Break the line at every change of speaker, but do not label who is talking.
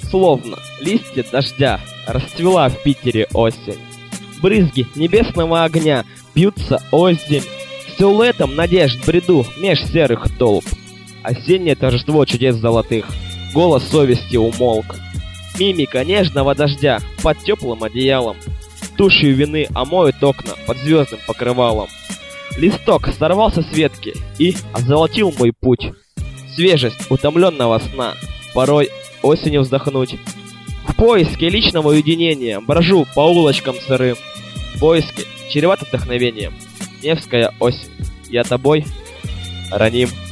Словно листья дождя расцвела в Питере осень. Брызги небесного огня бьются озимь, силуэтом надежд бреду меж серых толп. Осеннее торжество чудес золотых, голос совести умолк. Мимика нежного дождя под теплым одеялом, тушью вины омоют окна под звездным покрывалом. Листок сорвался с ветки и озолотил мой путь. Свежесть утомленного сна, порой осенью вздохнуть. В поиске личного уединения брожу по улочкам сырым. В поиске чревато вдохновением. Невская осень, я тобой раним.